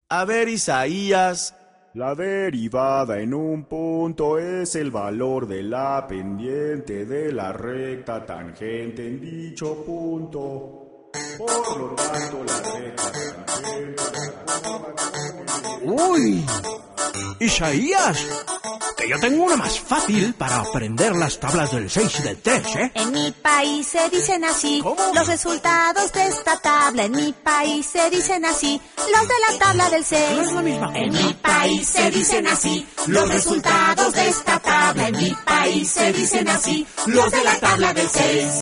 A ver, Isaías. La derivada en un punto es el valor de la pendiente de la recta tangente en dicho punto. Por lo tanto, la recta tangente... ¡Uy! Isaías, que yo tengo una más fácil para aprender las tablas del 6 y del 3, ¿eh? En mi país se dicen así. ¿Cómo? Los resultados de esta tabla. En mi país se dicen así. Los de la tabla del 6. No es la misma. En mi país se dicen así. Los resultados de esta tabla. En mi país se dicen así. Los de la tabla del 6.